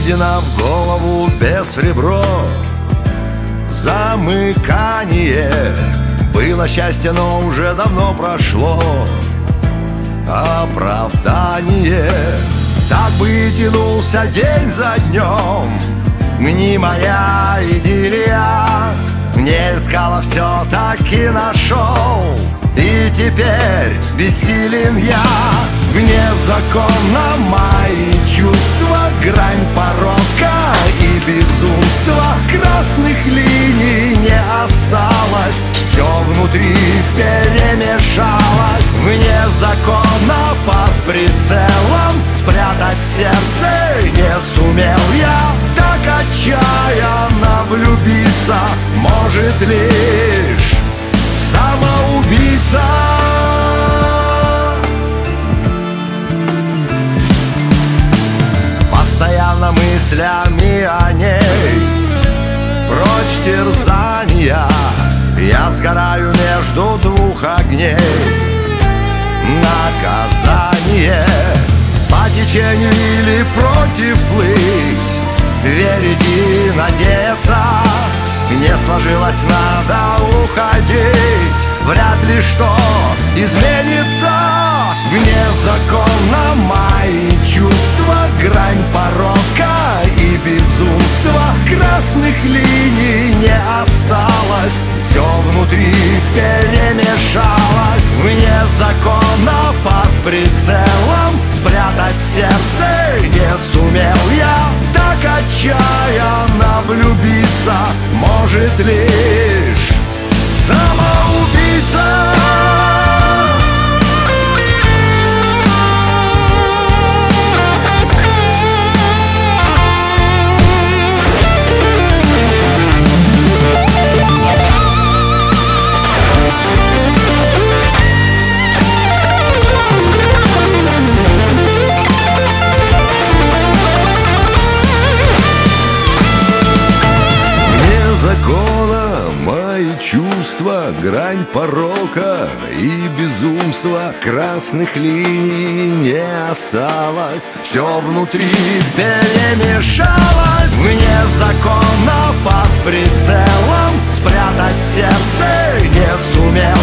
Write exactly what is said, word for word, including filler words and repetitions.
Введено в голову без ребро замыкание. Было счастье, но уже давно прошло оправдание. Так бы и тянулся день за днем, мнимая идиллия. Не искала, все-таки нашел, и теперь бессилен я. Вне закона мои чувства, грань порока и безумства. Красных линий не осталось, все внутри перемешалось. Вне закона под прицелом спрятать сердце не сумел я. Так отчаянно влюбиться может лишь самоубийца. Постоянно мыслями о ней, прочь терзания, я сгораю между двух огней. Наказание по течению или против плыть, верить и надеяться. Не сложилось, надо уходить, вряд ли что изменится. Вне закона мои чувства, грань порока и безумства. Красных линий не осталось, все внутри перемешалось. Вне закона под прицелом спрятать сердце не сумел я. Так отчаянно влюбиться может лишь самоубийца. Закона мои чувства, грань порока и безумства. Красных линий не осталось, все внутри перемешалось. Вне закона под прицелом спрятать сердце не сумел